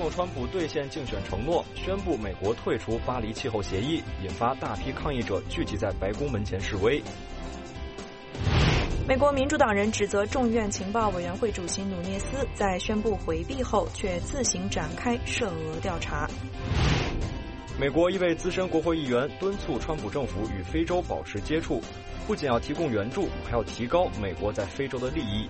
统川普兑现竞选承诺，宣布美国退出巴黎气候协议，引发大批抗议者聚集在白宫门前示威。 美国民主党人指责众院情报委员会主席努涅斯在宣布回避后，却自行展开涉俄调查。 美国一位资深国会议员敦促川普政府与非洲保持接触，不仅要提供援助，还要提高美国在非洲的利益。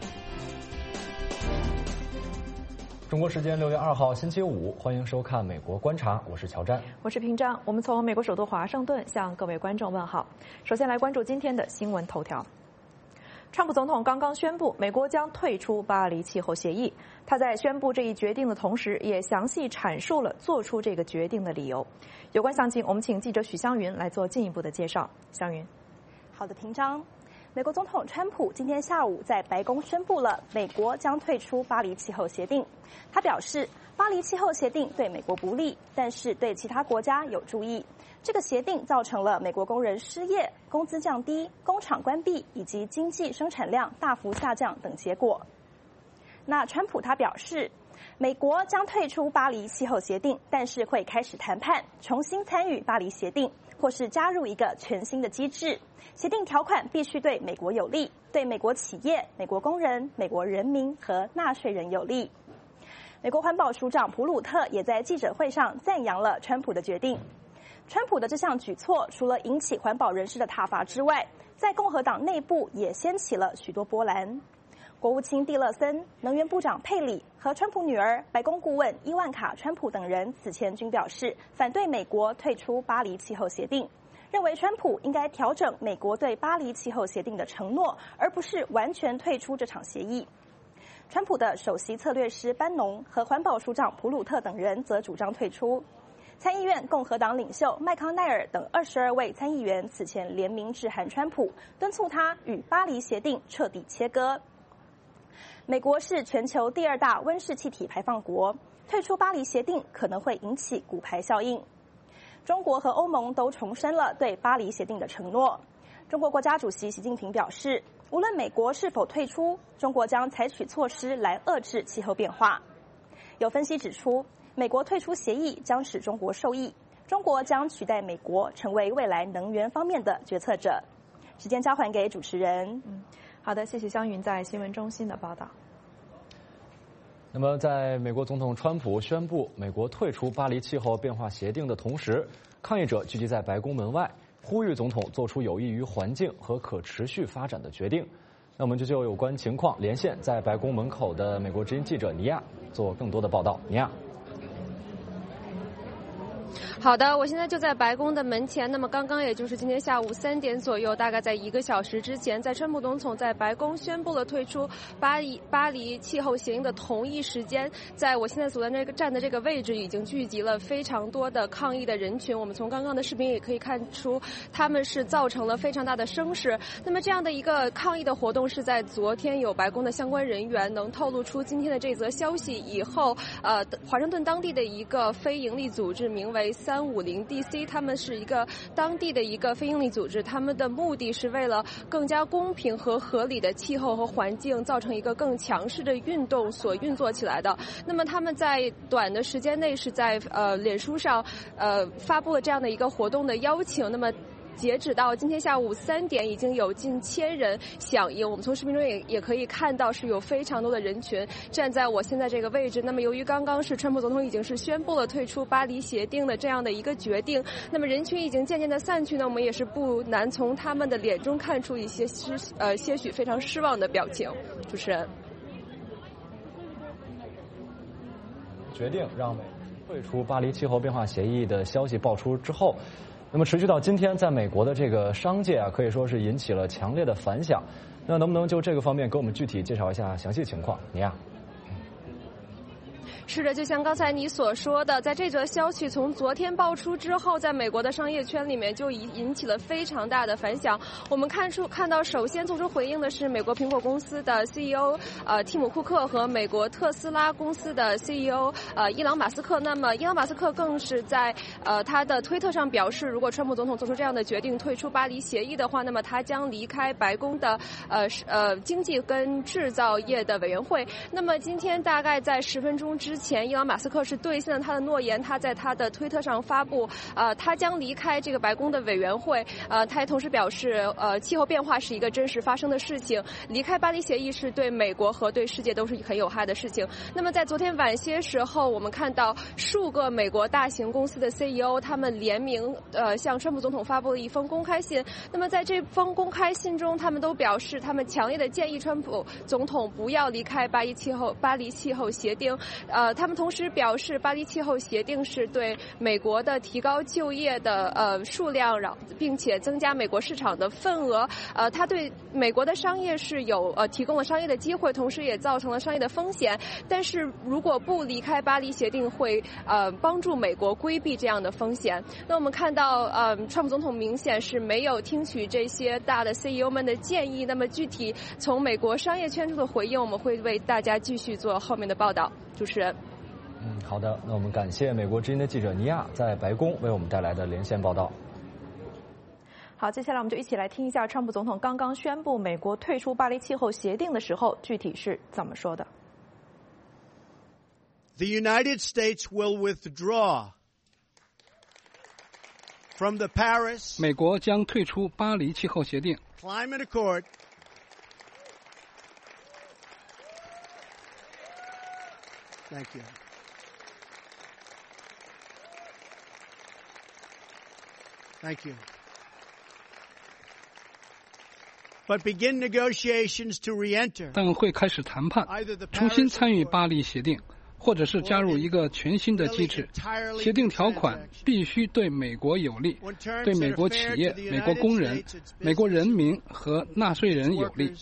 中国时间6月2号星期五，欢迎收看《美国观察》，我是乔詹， 我是平章。我们从美国首都华盛顿向各位观众问好。首先来关注今天的新闻头条。川普总统刚刚宣布，美国将退出巴黎气候协议。他在宣布这一决定的同时，也详细阐述了做出这个决定的理由。有关详情，我们请记者许湘云来做进一步的介绍。湘云， 好的，平章。美国总统川普今天下午在白宫宣布了美国将退出巴黎气候协定。他表示，巴黎气候协定对美国不利，但是对其他国家有助益。这个协定造成了美国工人失业、工资降低、工厂关闭以及经济生产量大幅下降等结果。那川普他表示，美国将退出巴黎气候协定，但是会开始谈判，重新参与巴黎协定，或是加入一个全新的机制。协定条款必须对美国有利，对美国企业、美国工人、美国人民和纳税人有利。美国环保署长普鲁特也在记者会上赞扬了川普的决定。川普的这项举措除了引起环保人士的挞伐之外，在共和党内部也掀起了许多波澜。国务卿蒂勒森、能源部长佩里和川普女儿白宫顾问伊万卡·川普等人此前均表示反对美国退出巴黎气候协定，认为川普应该调整美国对巴黎气候协定的承诺，而不是完全退出这场协议。川普的首席策略师班农和环保署长普鲁特等人则主张退出。参议院共和党领袖麦康奈尔等22位参议员此前联名致函川普，敦促他与巴黎协定彻底切割。美国是全球第2大温室气体排放国，退出巴黎协定可能会引起骨牌效应。中国和欧盟都重申了对巴黎协定的承诺。中国国家主席习近平表示，无论美国是否退出，中国将采取措施来遏制气候变化。有分析指出，美国退出协议将使中国受益，中国将取代美国成为未来能源方面的决策者。时间交还给主持人。 好的，谢谢湘云在新闻中心的报道。 那么，在美国总统川普宣布美国退出巴黎气候变化协定的同时，抗议者聚集在白宫门外，呼吁总统做出有益于环境和可持续发展的决定。那我们就有关情况连线在白宫门口的美国之音记者尼亚做更多的报道。尼亚。 好的，我现在就在白宫的门前。那么刚刚也就是今天下午3点左右，大概在1个小时之前，在川普总统在白宫宣布了退出巴黎气候协议的同一时间，在我现在所在站的这个位置，已经聚集了非常多的抗议的人群。我们从刚刚的视频也可以看出，他们是造成了非常大的声势。那么这样的一个抗议的活动是在昨天有白宫的相关人员能透露出今天的这则消息以后，华盛顿当地的一个非营利组织名为350DC， 他们是一个当地的一个非营利组织，他们的目的是为了更加公平和合理的气候和环境造成一个更强势的运动所运作起来的。那么他们在短的时间内是在脸书上发布了这样的一个活动的邀请。那么截止到今天下午3点，已经有近1000人响应。我们从视频中也可以看到，是有非常多的人群站在我现在这个位置。那么由于刚刚是川普总统已经是宣布了退出巴黎协定的这样的一个决定，那么人群已经渐渐的散去呢，我们也是不难从他们的脸中看出一些些许非常失望的表情。主持人， 决定让美国退出巴黎气候变化协议的消息爆出之后，那么持续到今天，在美国的这个商界可以说是引起了强烈的反响。那能不能就这个方面给我们具体介绍一下详细情况？你呀。 是的，就像刚才你所说的，在这则消息从昨天爆出之后，在美国的商业圈里面就引起了非常大的反响。我们看到首先做出回应的是美国苹果公司的 CEO 蒂姆·库克和美国特斯拉公司的 CEO 伊朗·马斯克。那么伊朗·马斯克更是在他的推特上表示，如果川普总统做出这样的决定退出巴黎协议的话，那么他将离开白宫的经济跟制造业的委员会。那么今天大概在10分钟之之前，伊朗马斯克是兑现了他的诺言，他在他的推特上发布，他将离开这个白宫的委员会。他也同时表示，气候变化是一个真实发生的事情，离开巴黎协议是对美国和对世界都是很有害的事情。那么在昨天晚些时候，我们看到数个美国大型公司的 CEO 他们联名向川普总统发布了一封公开信。那么在这封公开信中，他们都表示他们强烈的建议川普总统不要离开巴黎气候协定。他们同时表示，巴黎气候协定是对美国的提高就业的数量，并且增加美国市场的份额。它对美国的商业是有提供了商业的机会，同时也造成了商业的风险。但是如果不离开巴黎协定，会帮助美国规避这样的风险。那我们看到川普总统明显是没有听取这些大的 CEO 们的建议。那么具体从美国商业圈处的回应，我们会为大家继续做后面的报道。主持人。 好的，那我们感谢美国之音的记者尼亚在白宫为我们带来的连线报道。 好，接下来我们就一起来听一下川普总统刚刚宣布美国退出巴黎气候协定的时候，具体是怎么说的。 The United States will withdraw from the Paris 美国将退出巴黎气候协定 Climate Accord Thank you. Thank you. But begin negotiations to re-enter. 但会开始谈判，重新参与巴黎协定，或者是加入一个全新的机制。协定条款必须对美国有利，对美国企业、美国工人、美国人民和纳税人有利。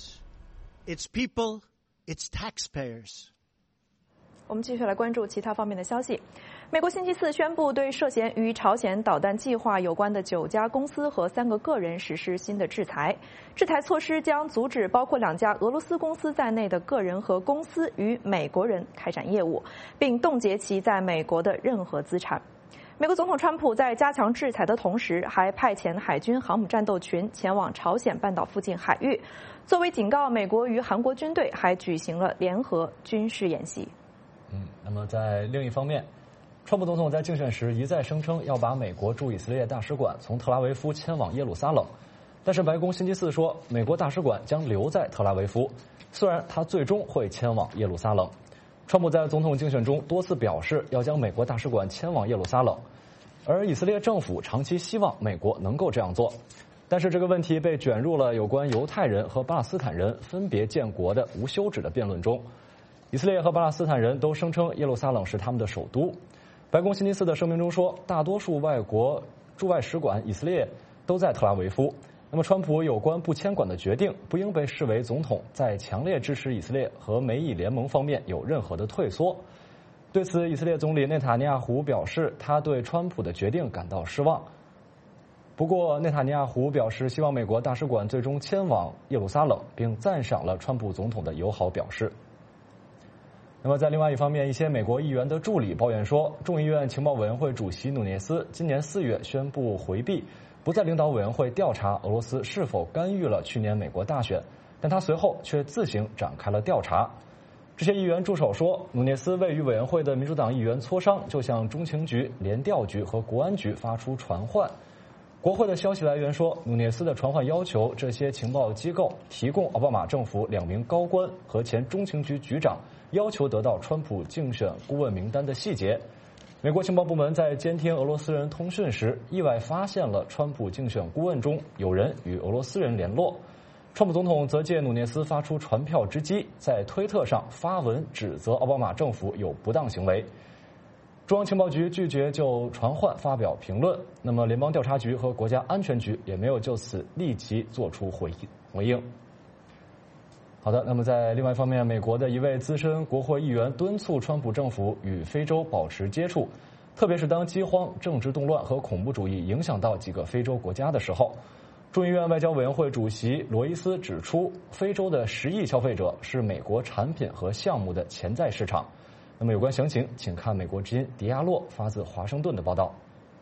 Its people, its taxpayers. 我们继续来关注其他方面的消息。美国星期四宣布对涉嫌与朝鲜导弹计划有关的9家公司和3个个人实施新的制裁。制裁措施将阻止包括2家俄罗斯公司在内的个人和公司与美国人开展业务，并冻结其在美国的任何资产。美国总统川普在加强制裁的同时，还派遣海军航母战斗群前往朝鲜半岛附近海域，作为警告，美国与韩国军队还举行了联合军事演习。 那么在另一方面，川普总统在竞选时一再声称要把美国驻以色列大使馆从特拉维夫迁往耶路撒冷，但是白宫星期四说，美国大使馆将留在特拉维夫，虽然他最终会迁往耶路撒冷。川普在总统竞选中多次表示要将美国大使馆迁往耶路撒冷，而以色列政府长期希望美国能够这样做，但是这个问题被卷入了有关犹太人和巴勒斯坦人分别建国的无休止的辩论中。以色列和巴勒斯坦人都声称耶路撒冷是他们的首都。白宫星期四的声明中说，大多数外国驻外使馆以色列都在特拉维夫。那么川普有关不迁馆的决定不应被视为总统在强烈支持以色列和美以联盟方面有任何的退缩。对此，以色列总理内塔尼亚胡表示，他对川普的决定感到失望。不过，内塔尼亚胡表示希望美国大使馆最终迁往耶路撒冷，并赞赏了川普总统的友好表示。那么在另外一方面，一些美国议员的助理抱怨说，众议院情报委员会主席努涅斯今年4月宣布回避，不再领导委员会调查俄罗斯是否干预了去年美国大选，但他随后却自行展开了调查。这些议员助手说，努涅斯未与委员会的民主党议员磋商，就向中情局、联调局和国安局发出传唤。国会的消息来源说，努涅斯的传唤要求这些情报机构提供奥巴马政府2名高官和前中情局局长要求得到川普竞选顾问名单的细节。美国情报部门在监听俄罗斯人通讯时，意外发现了川普竞选顾问中有人与俄罗斯人联络。川普总统则借努涅斯发出传票之机，在推特上发文指责奥巴马政府有不当行为。中央情报局拒绝就传唤发表评论，那么联邦调查局和国家安全局也没有就此立即做出回应。好的，那么在另外一方面，美国的一位资深国会议员敦促川普政府与非洲保持接触，特别是当饥荒、政治动乱和恐怖主义影响到几个非洲国家的时候。众议院外交委员会主席罗伊斯指出，非洲的10亿消费者是美国产品和项目的潜在市场。那么有关详情，请看美国之音迪亚洛发自华盛顿的报道。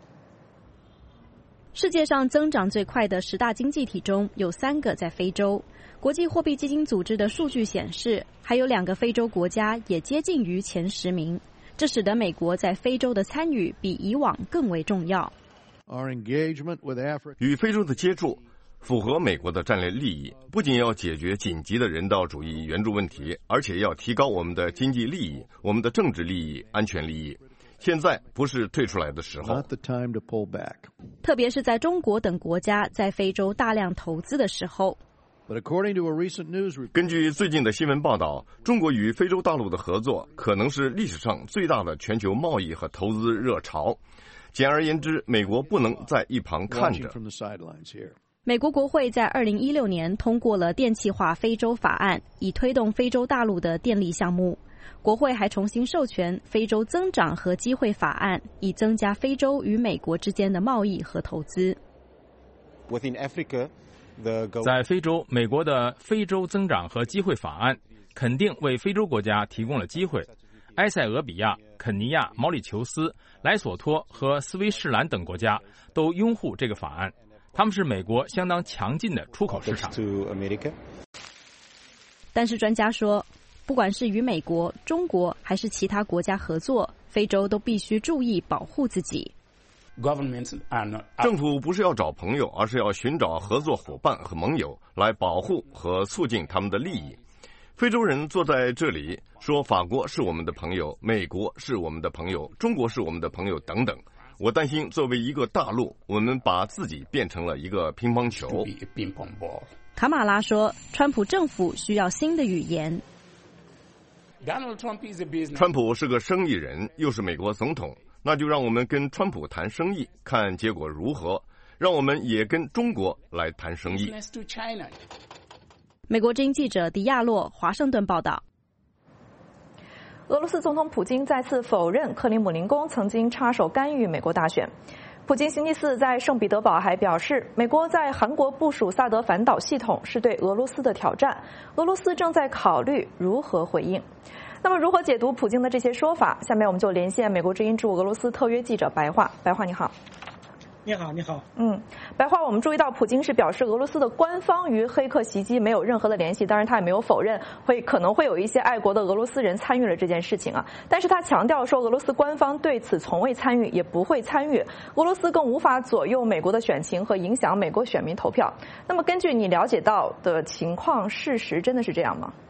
世界上增长最快的10大经济体中有3个在非洲。国际货币基金组织的数据显示，还有2个非洲国家也接近于前10名。 这使得美国在非洲的参与比以往更为重要。 与非洲的接触符合美国的战略利益，不仅要解决紧急的人道主义援助问题，而且要提高我们的经济利益、我们的政治利益、安全利益。现在不是退出来的时候。 特别是在中国等国家在非洲大量投资的时候。 根据最近的新闻报道，中国与非洲大陆的合作可能是历史上最大的全球贸易和投资热潮。简而言之，美国不能在一旁看着。 美国国会在2016年通过了电气化非洲法案，以推动非洲大陆的电力项目。国会还重新授权非洲增长和机会法案，以增加非洲与美国之间的贸易和投资。 在非洲，美国的非洲增长和机会法案肯定为非洲国家提供了机会。埃塞俄比亚、肯尼亚、毛里求斯、莱索托和斯威士兰等国家都拥护这个法案，他们是美国相当强劲的出口市场。 但是专家说，不管是与美国、中国还是其他国家合作，非洲都必须注意保护自己。 政府不是要找朋友，而是要寻找合作伙伴和盟友，来保护和促进他们的利益。非洲人坐在这里说法国是我们的朋友，美国是我们的朋友，中国是我们的朋友等等。我担心作为一个大陆，我们把自己变成了一个乒乓球。 卡马拉说，川普政府需要新的语言。 川普是个生意人，又是美国总统，那就让我们跟川普谈生意，看结果如何。让我们也跟中国来谈生意。 美国之音记者迪亚洛华盛顿报道。 俄罗斯总统普京再次否认克里姆林宫曾经插手干预美国大选。普京星期四在圣彼得堡还表示，美国在韩国部署萨德反导系统是对俄罗斯的挑战，俄罗斯正在考虑如何回应。那么如何解读普京的这些说法？下面我们就连线美国之音驻俄罗斯特约记者白桦。白桦你好。 你好，你好。 白桦，我们注意到普京是表示俄罗斯的官方与黑客袭击没有任何的联系，当然他也没有否认可能会有一些爱国的俄罗斯人参与了这件事情啊。但是他强调说，俄罗斯官方对此从未参与，也不会参与，俄罗斯更无法左右美国的选情和影响美国选民投票。那么根据你了解到的情况，事实真的是这样吗？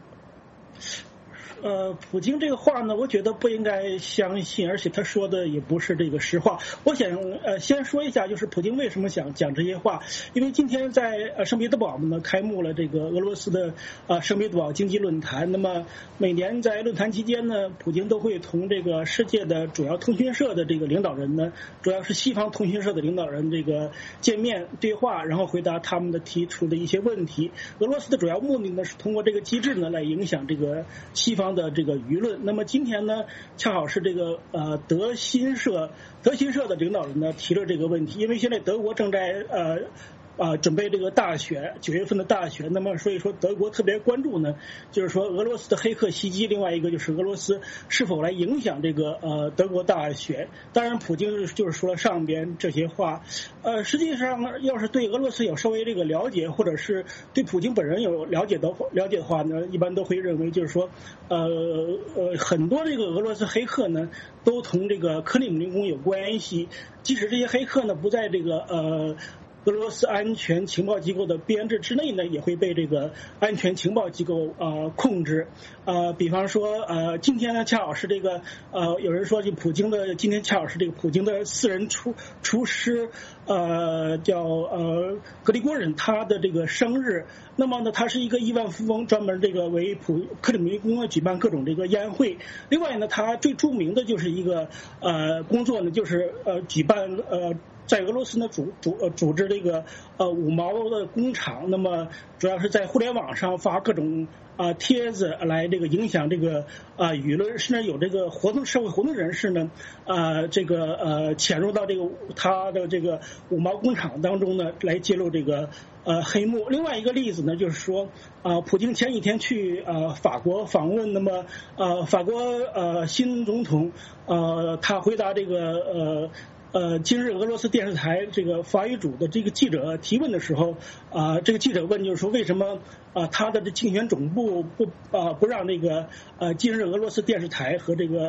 普京这个话呢，我觉得不应该相信，而且他说的也不是这个实话。我想先说一下，就是普京为什么想讲这些话，因为今天在圣彼得堡呢开幕了这个俄罗斯的圣彼得堡经济论坛。那么每年在论坛期间呢，普京都会同这个世界的主要通讯社的这个领导人呢，主要是西方通讯社的领导人这个见面对话，然后回答他们的提出的一些问题。俄罗斯的主要目的呢是通过这个机制呢来影响这个西方的这个舆论。那么今天呢，恰好是这个德新社的领导人呢提了这个问题，因为现在德国正在准备这个大选，9月份的大选。那么所以说德国特别关注呢，就是说俄罗斯的黑客袭击，另外一个就是俄罗斯是否来影响这个德国大选。当然普京就是说了上边这些话，实际上要是对俄罗斯有稍微这个了解，或者是对普京本人有了解的话呢，一般都会认为就是说很多这个俄罗斯黑客呢都同这个克里姆林宫有关系，即使这些黑客呢不在这个俄罗斯安全情报机构的编制之内呢，也会被这个安全情报机构控制。比方说今天呢恰好是这个有人说今天恰好是这个普京的私人厨师叫格里郭人他的这个生日。那么呢他是一个亿万富翁，专门这个为克里姆林宫举办各种这个宴会。另外呢他最著名的就是一个工作呢，就是举办在俄罗斯呢组织这个五毛的工厂，那么主要是在互联网上发各种帖子来这个影响这个舆论，甚至有这个社会活动人士呢潜入到这个他的这个五毛工厂当中呢来揭露这个黑幕。另外一个例子呢就是说普京前几天去法国访问，那么法国新总统他回答这个今日俄罗斯电视台这个法语组的这个记者提问的时候，这个记者问就是说为什么他的这竞选总部不让这个今日俄罗斯电视台和这个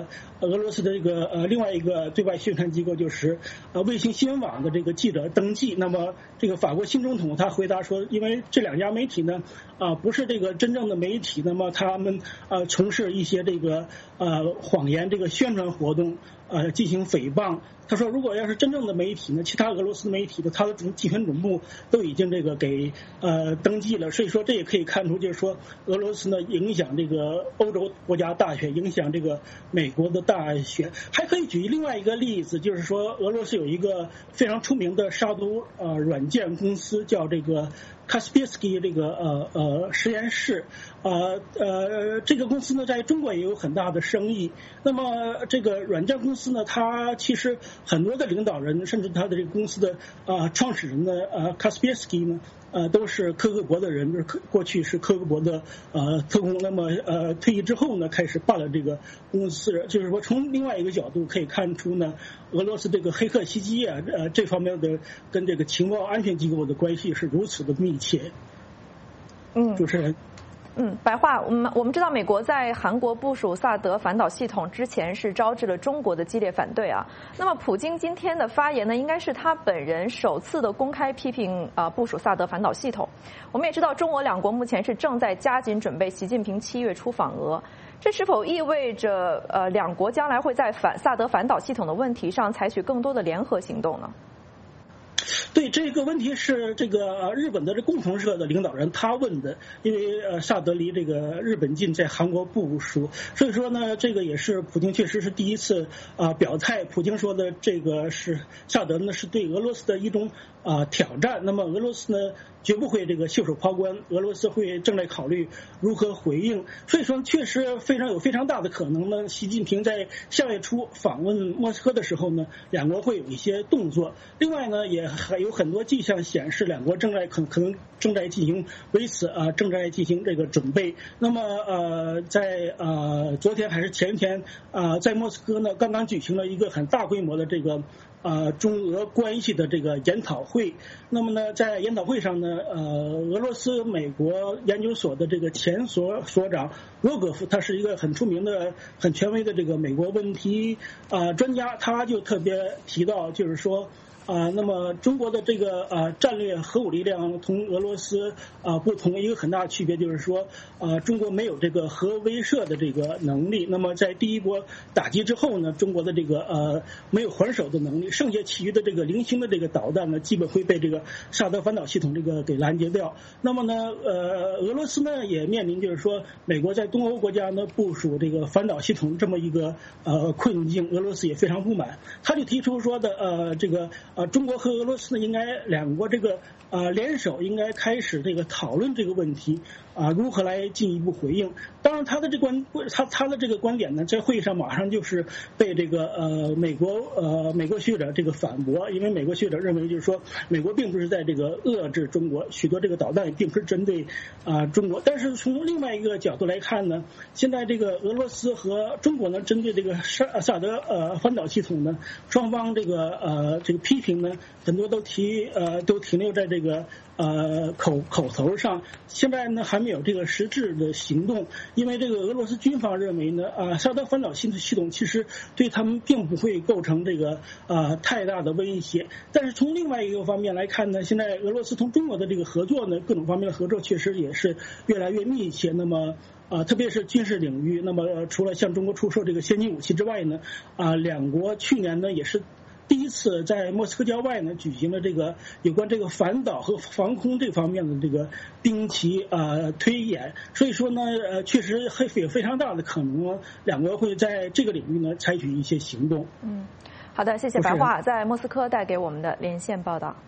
俄罗斯的这个另外一个对外宣传机构就是卫星新闻网的这个记者登记。那么这个法国新总统他回答说，因为这两家媒体呢不是这个真正的媒体，那么他们从事一些这个谎言这个宣传活动进行诽谤。他说，如果要是真正的媒体呢，其他俄罗斯媒体的他的集团总部都已经这个给登记了。所以说这也可以看出，就是说俄罗斯呢影响这个欧洲国家大选，影响这个美国的大选。还可以举另外一个例子，就是说俄罗斯有一个非常出名的杀毒软件公司，叫这个Kaspersky 这个实验室。这个公司呢在中国也有很大的生意。那么这个软件公司呢，它其实很多的领导人，甚至他的这个公司的创始人呢Kaspersky 呢都是科克国的人，就是过去是科克国的特工。那么退役之后呢，开始办了这个公司。就是说从另外一个角度可以看出呢，俄罗斯这个黑客袭击这方面的跟这个情报安全机构的关系是如此的密切。主持人。 白话，我们知道美国在韩国部署萨德反导系统之前是招致了中国的激烈反对啊。那么普京今天的发言呢，应该是他本人首次的公开批评部署萨德反导系统。我们也知道中俄两国目前是正在加紧准备习近平7月初访俄，这是否意味着两国将来会在萨德反导系统的问题上采取更多的联合行动呢？ 对，这个问题是这个日本的这共同社的领导人他问的，因为萨德离这个日本近，在韩国部署，所以说呢，这个也是普京确实是第一次表态。普京说的这个是萨德呢是对俄罗斯的一种挑战，那么俄罗斯呢绝不会这个袖手旁观，俄罗斯会正在考虑如何回应。所以说确实有非常大的可能呢，习近平在下月初访问莫斯科的时候呢，两国会有一些动作。另外呢，也还有很多迹象显示两国可能正在进行正在进行这个准备。那么在昨天还是前天在莫斯科呢刚刚举行了一个很大规模的这个中俄关系的这个研讨会。那么呢，在研讨会上呢，俄罗斯美国研究所的这个前所长罗戈夫，他是一个很出名的、很权威的这个美国问题专家，他就特别提到，就是说那么中国的这个战略核武力量同俄罗斯不同，一个很大的区别就是说中国没有这个核威慑的这个能力。那么在第一波打击之后呢，中国的这个没有还手的能力，剩下其余的这个零星的这个导弹呢，基本会被这个萨德反导系统这个给拦截掉。那么呢俄罗斯呢也面临就是说美国在东欧国家呢部署这个反导系统这么一个困境，俄罗斯也非常不满。他就提出说的这个中国和俄罗斯呢应该两国这个联手，应该开始这个讨论这个问题如何来进一步回应。当然他的这个观点呢，在会议上马上就是被这个美国学者这个反驳，因为美国学者认为就是说美国并不是在这个遏制中国，许多这个导弹并不是针对中国。但是从另外一个角度来看呢，现在这个俄罗斯和中国呢针对这个萨德反导系统呢，双方这个批评呢很多都停留在这个口头上，现在呢还没有这个实质的行动。因为这个俄罗斯军方认为呢萨德反导系统其实对他们并不会构成这个太大的威胁。但是从另外一个方面来看呢，现在俄罗斯同中国的这个合作呢，各种方面的合作确实也是越来越密切。那么特别是军事领域，那么除了向中国出售这个先进武器之外呢两国去年呢也是第一次在莫斯科郊外呢举行了这个有关这个反导和防空这方面的这个兵棋推演。所以说呢确实有非常大的可能两国会在这个领域呢采取一些行动。 好的，谢谢白桦在莫斯科带给我们的连线报道。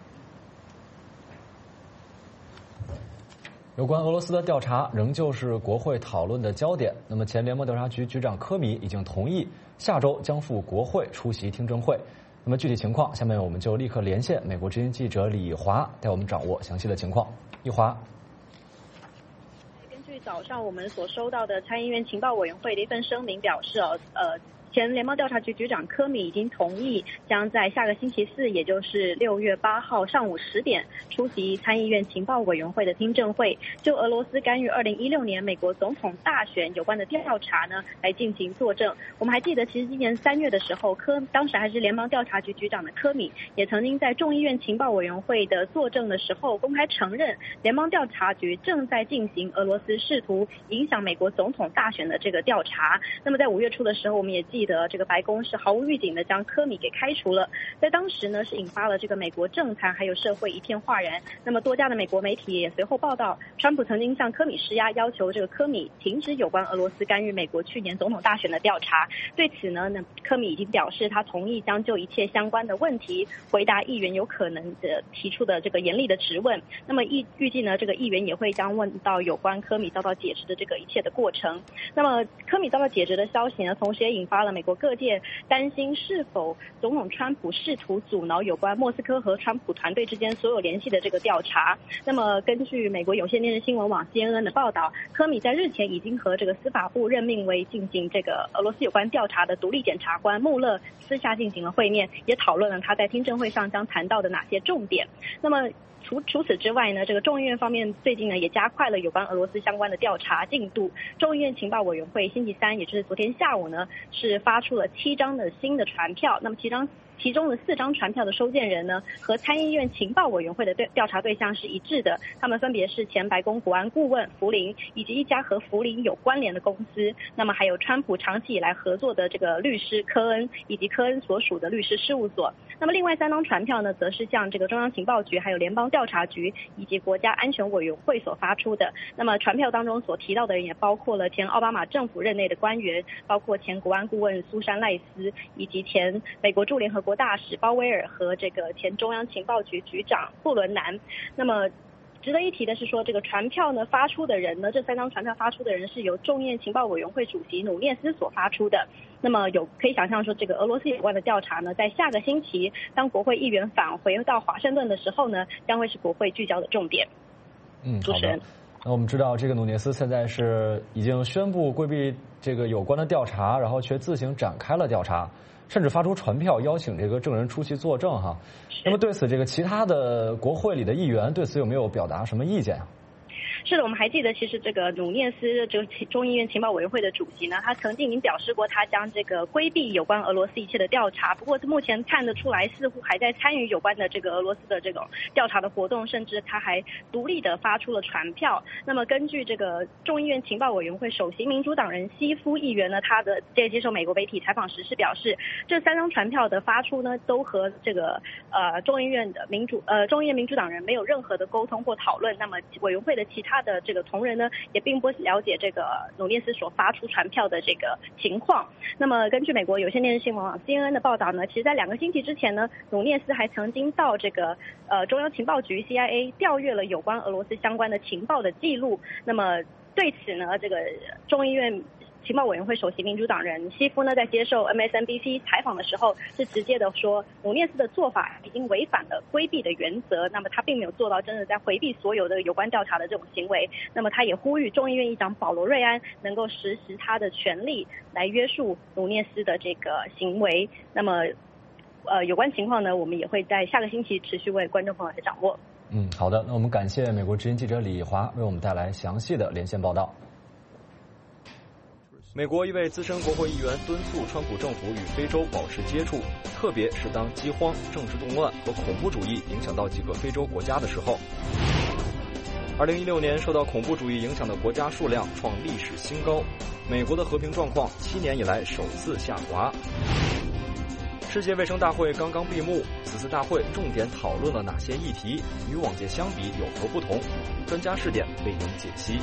有关俄罗斯的调查仍旧是国会讨论的焦点。那么前联邦调查局局长科米已经同意下周将赴国会出席听证会。那么具体情况，下面我们就立刻连线美国之音记者李华，带我们掌握详细的情况。李华， 根据早上我们所收到的参议院情报委员会的一份声明表示， 前联邦调查局局长科米已经同意将在下个星期四，也就是6月8号上午10点出席参议院情报委员会的听证会，就俄罗斯干预2016年美国总统大选有关的调查呢来进行作证。我们还记得，其实今年3月的时候，当时还是联邦调查局局长的科米也曾经在众议院情报委员会的作证的时候公开承认，联邦调查局正在进行俄罗斯试图影响美国总统大选的这个调查。那么在5月初的时候，我们也记得这个白宫是毫无预警的将科米给开除了，在当时呢是引发了这个美国政坛还有社会一片哗然。那么多家的美国媒体也随后报道，川普曾经向科米施压，要求这个科米停止有关俄罗斯干预美国去年总统大选的调查。对此呢，科米已经表示他同意将就一切相关的问题回答议员有可能的提出的这个严厉的质问。那么预计呢，这个议员也会将问到有关科米遭到解职的这个一切的过程。那么科米遭到解职的消息呢，同时也引发了美国各界担心是否总统川普试图阻挠有关莫斯科和川普团队之间所有联系的这个调查。那么根据美国有线电视新闻网 CNN 的报道，科米在日前已经和这个司法部任命为进行这个俄罗斯有关调查的独立检察官穆勒私下进行了会面，也讨论了他在听证会上将谈到的哪些重点。那么除此之外呢，这个众议院方面最近呢也加快了有关俄罗斯相关的调查进度。众议院情报委员会星期三，也就是昨天下午呢，是发出了7张的新的传票。那么其中的4张传票的收件人呢，和参议院情报委员会的调查对象是一致的，他们分别是前白宫国安顾问福林，以及一家和福林有关联的公司。那么还有川普长期以来合作的这个律师科恩，以及科恩所属的律师事务所。那么另外3张传票呢，则是向这个中央情报局、还有联邦调查局以及国家安全委员会所发出的。那么传票当中所提到的人也包括了前奥巴马政府任内的官员，包括前国安顾问苏珊赖斯，以及前美国驻联合国大使鲍威尔和这个前中央情报局局长布伦南。那么值得一提的是说，这个传票呢发出的人呢，这3张传票发出的人是由众议院情报委员会主席努涅斯所发出的。那么可以想象说，这个俄罗斯有关的调查呢，在下个星期当国会议员返回到华盛顿的时候呢，将会是国会聚焦的重点。主持人。 那我们知道，这个努涅斯现在是已经宣布规避这个有关的调查，然后却自行展开了调查，甚至发出传票邀请这个证人出席作证哈。那么对此，这个其他的国会里的议员对此有没有表达什么意见啊？ 是的，我们还记得，其实这个努涅斯这个众议院情报委员会的主席呢，他曾经已经表示过，他将这个规避有关俄罗斯一切的调查。不过目前看得出来，似乎还在参与有关的这个俄罗斯的这种调查的活动，甚至他还独立的发出了传票。那么根据这个众议院情报委员会首席民主党人希夫议员呢，他在接受美国媒体采访时是表示，这3张传票的发出呢，都和这个众议院民主党人没有任何的沟通或讨论。那么委员会的其他的这个同仁呢，也并不了解这个努涅斯所发出传票的这个情况。那么根据美国有线电视新闻网 CNN 的报道呢，其实在2个星期之前呢，努涅斯还曾经到这个中央情报局 CIA 调阅了有关俄罗斯相关的情报的记录。那么对此呢，这个众议院情报委员会首席民主党人希夫呢，在接受 MSNBC 采访的时候，是直接的说，努涅斯的做法已经违反了规避的原则，那么他并没有做到真的在回避所有的有关调查的这种行为。那么他也呼吁众议院议长保罗·瑞安能够实施他的权利来约束努涅斯的这个行为。那么有关情况呢，我们也会在下个星期持续为观众朋友来掌握。 好的，那我们感谢美国之音记者李华为我们带来详细的连线报道。 美国一位资深国会议员敦促川普政府与非洲保持接触，特别是当饥荒、政治动乱和恐怖主义影响到几个非洲国家的时候。2016年受到恐怖主义影响的国家数量创历史新高，美国的和平状况7年以来首次下滑。世界卫生大会刚刚闭幕，此次大会重点讨论了哪些议题，与往届相比有何不同？专家视点为您解析。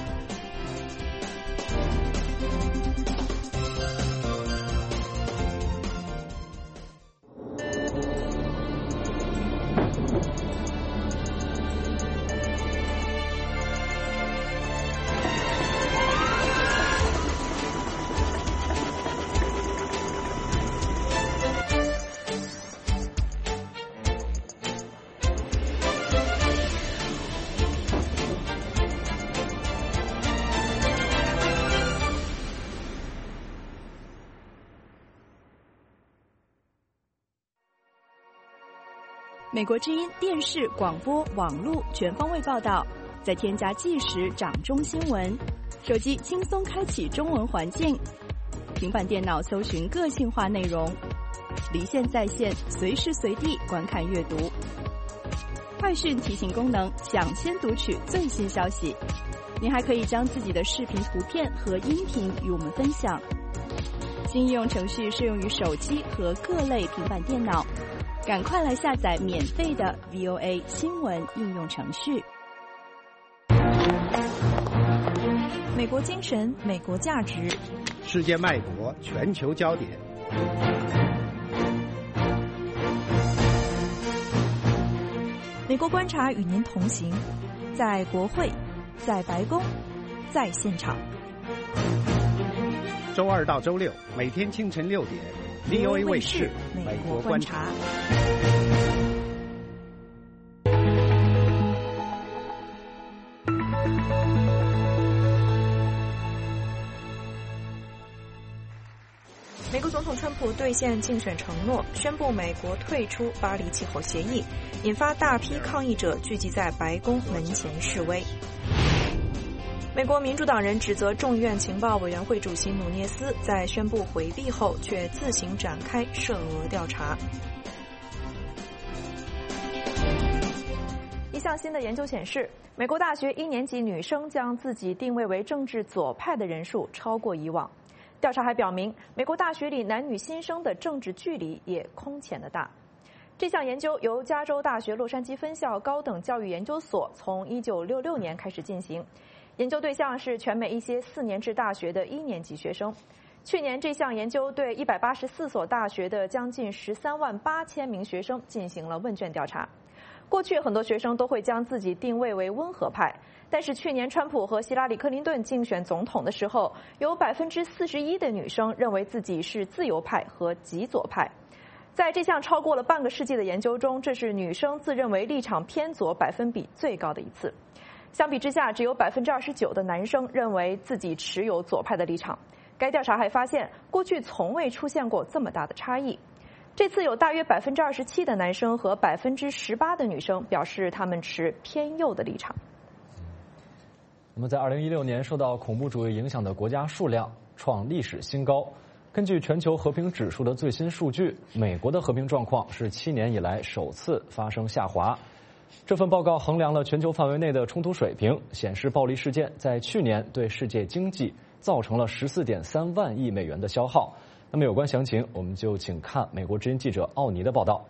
美国之音电视、广播、网络全方位报道，再添加即时掌中新闻，手机轻松开启中文环境，平板电脑搜寻个性化内容，离线在线，随时随地观看阅读。快讯提醒功能，抢先读取最新消息。您还可以将自己的视频、图片和音频与我们分享。新应用程序适用于手机和各类平板电脑，赶快来下载免费的 VOA 新闻应用程序。 美国精神，美国价值， 世界脉搏，全球焦点。 美国观察与您同行，在国会，在白宫，在现场。 周二到周六每天清晨6点 ，VOA 卫视美国观察。 美国总统川普兑现竞选承诺，宣布美国退出巴黎气候协议，引发大批抗议者聚集在白宫门前示威。美国民主党人指责众议院情报委员会主席努涅斯在宣布回避后，却自行展开涉俄调查。一项新的研究显示，美国大学1年级女生将自己定位为政治左派的人数超过以往。调查还表明，美国大学里男女新生的政治距离也空前的大。这项研究由加州大学洛杉矶分校高等教育研究所从1966年开始进行，研究对象是全美一些4年制大学的1年级学生。去年，这项研究对184所大学的将近13万8千名学生进行了问卷调查。过去很多学生都会将自己定位为温和派，但是去年川普和希拉里·克林顿竞选总统的时候，有41%的女生认为自己是自由派和极左派。在这项超过了半个世纪的研究中，这是女生自认为立场偏左百分比最高的一次。相比之下，只有29%的男生认为自己持有左派的立场。该调查还发现，过去从未出现过这么大的差异。这次有大约27%的男生和18%的女生表示他们持偏右的立场。 那么，在2016年受到恐怖主义影响的国家数量创历史新高。根据全球和平指数的最新数据，美国的和平状况是7年以来首次发生下滑。这份报告衡量了全球范围内的冲突水平，显示暴力事件在去年对世界经济造成了14.3万亿美元的消耗。那么有关详情，我们就请看美国之音记者奥尼的报道。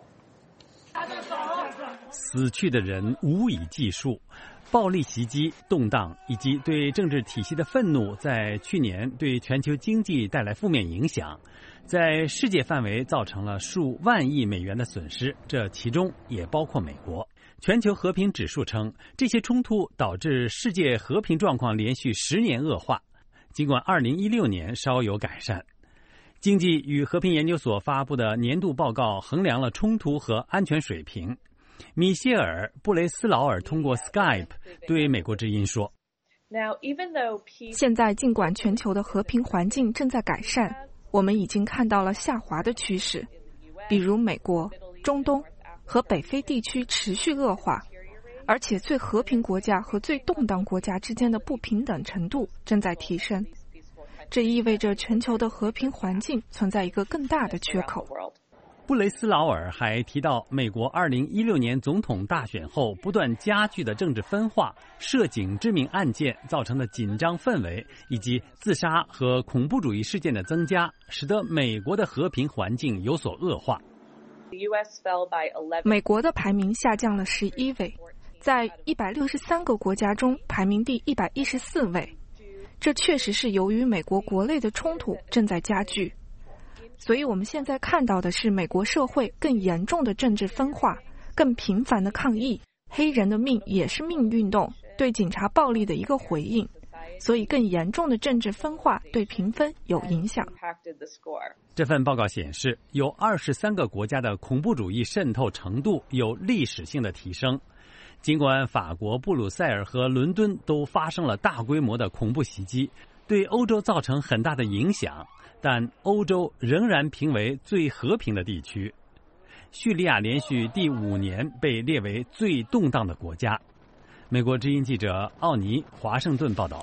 死去的人无以计数，暴力袭击、动荡以及对政治体系的愤怒，在去年对全球经济带来负面影响，在世界范围造成了数万亿美元的损失，这其中也包括美国。全球和平指数称，这些冲突导致世界和平状况连续10年恶化，尽管2016年稍有改善。经济与和平研究所发布的年度报告衡量了冲突和安全水平。米歇尔·布雷斯劳尔通过 Skype 对美国之音说： 现在尽管全球的和平环境正在改善，我们已经看到了下滑的趋势，比如美国、中东和北非地区持续恶化，而且最和平国家和最动荡国家之间的不平等程度正在提升。这意味着全球的和平环境存在一个更大的缺口。 布雷斯劳尔还提到，美国2016年总统大选后不断加剧的政治分化、涉警致命案件造成的紧张氛围，以及自杀和恐怖主义事件的增加，使得美国的和平环境有所恶化。 美国的排名下降了11位，在163个国家中排名第114位。这确实是由于美国国内的冲突正在加剧，所以我们现在看到的是美国社会更严重的政治分化、更频繁的抗议。黑人的命也是命运动对警察暴力的一个回应，所以更严重的政治分化对评分有影响。 这份报告显示，有23个国家的恐怖主义渗透程度有历史性的提升。尽管法国布鲁塞尔和伦敦都发生了大规模的恐怖袭击，对欧洲造成很大的影响，但欧洲仍然评为最和平的地区。 叙利亚连续第5年被列为最动荡的国家。美国之音记者奥尼华盛顿报道。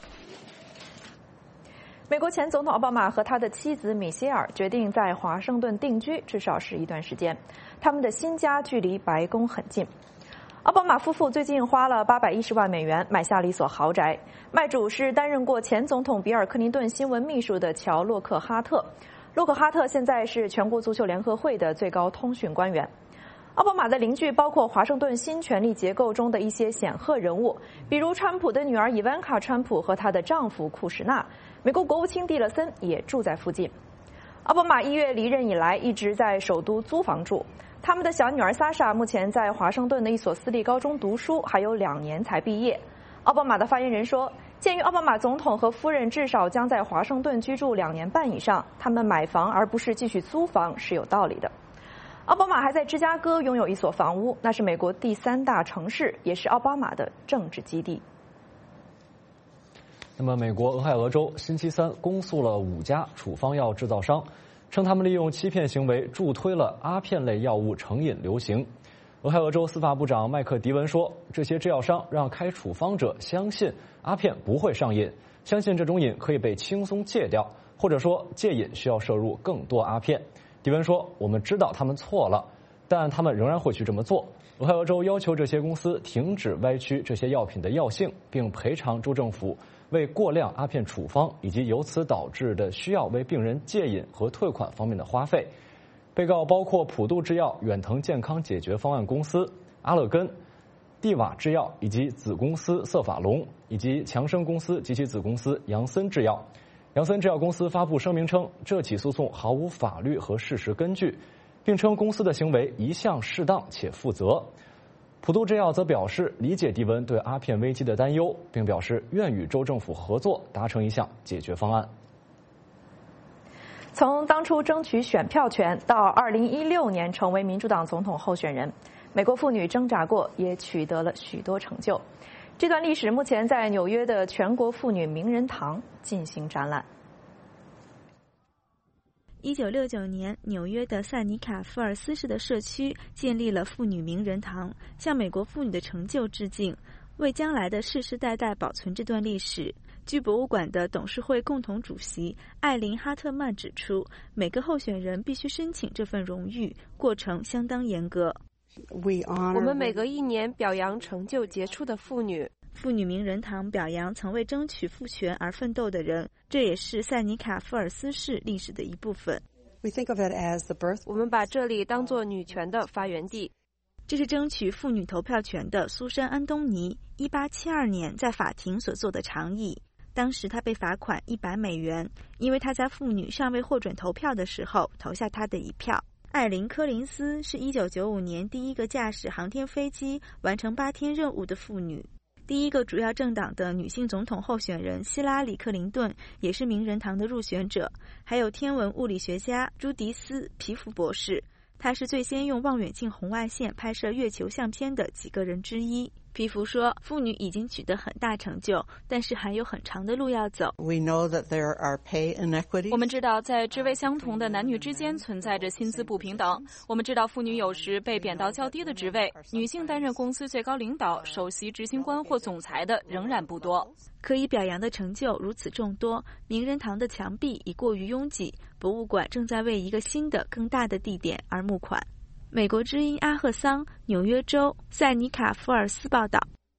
美国前总统奥巴马和他的妻子米歇尔决定在华盛顿定居，至少是一段时间。他们的新家距离白宫很近。奥巴马夫妇最近花了810万美元买下了一所豪宅，卖主是担任过前总统比尔·克林顿新闻秘书的乔·洛克哈特。洛克哈特现在是全国足球联合会的最高通讯官员。奥巴马的邻居包括华盛顿新权力结构中的一些显赫人物，比如川普的女儿伊万卡·川普和她的丈夫库什纳。美国国务卿蒂勒森也住在附近。奥巴马1月离任以来一直在首都租房住。他们的小女儿萨莎目前在华盛顿的一所私立高中读书，还有2年才毕业。奥巴马的发言人说，鉴于奥巴马总统和夫人至少将在华盛顿居住2年半以上，他们买房而不是继续租房是有道理的。奥巴马还在芝加哥拥有一所房屋，那是美国第3大城市，也是奥巴马的政治基地。 那么，美国俄亥俄州星期3公诉了5家处方药制造商，称他们利用欺骗行为助推了阿片类药物成瘾流行。俄亥俄州司法部长麦克迪文说，这些制药商让开处方者相信阿片不会上瘾，相信这种瘾可以被轻松戒掉，或者说戒瘾需要摄入更多阿片。迪文说，我们知道他们错了，但他们仍然会去这么做。俄亥俄州要求这些公司停止歪曲这些药品的药性，并赔偿州政府为过量阿片处方以及由此导致的需要为病人戒瘾和退款方面的花费。被告包括普渡制药、远藤健康解决方案公司、阿勒根、蒂瓦制药以及子公司瑟法龙，以及强生公司及其子公司杨森制药。杨森制药公司发布声明称，这起诉讼毫无法律和事实根据，并称公司的行为一向适当且负责。普渡制药则表示理解迪文对阿片危机的担忧，并表示愿与州政府合作达成一项解决方案。 从当初争取选票权到2016年成为民主党总统候选人，美国妇女挣扎过，也取得了许多成就。这段历史目前在纽约的全国妇女名人堂进行展览。 1969年，纽约的塞尼卡福尔斯市的社区建立了妇女名人堂，向美国妇女的成就致敬，为将来的世世代代保存这段历史。据博物馆的董事会共同主席艾琳·哈特曼指出，每个候选人必须申请这份荣誉，过程相当严格。 我们每隔1年表扬成就杰出的妇女。 妇女名人堂表扬曾为争取妇权而奋斗的人，这也是塞尼卡福尔斯市历史的一部分。 我们把这里当作女权的发源地。 这是争取妇女投票权的苏珊·安东尼1872年在法庭所做的长椅。当时她被罚款100美元，因为她在妇女尚未获准投票的时候投下她的一票。艾琳·柯林斯是1995年第一个驾驶航天飞机完成8天任务的妇女。第一个主要政党的女性总统候选人希拉里·克林顿也是名人堂的入选者，还有天文物理学家朱迪斯·皮弗博士，他是最先用望远镜红外线拍摄月球相片的几个人之一。皮弗说，妇女已经取得很大成就，但是还有很长的路要走。 我们知道在职位相同的男女之间存在着薪资不平等。我们知道妇女有时被贬到较低的职位，女性担任公司最高领导、首席执行官或总裁的仍然不多。 可以表扬的成就如此众多，名人堂的墙壁已过于拥挤，博物馆正在为一个新的、更大的地点而募款。美国之音阿赫桑，纽约州塞尼卡福尔斯报道。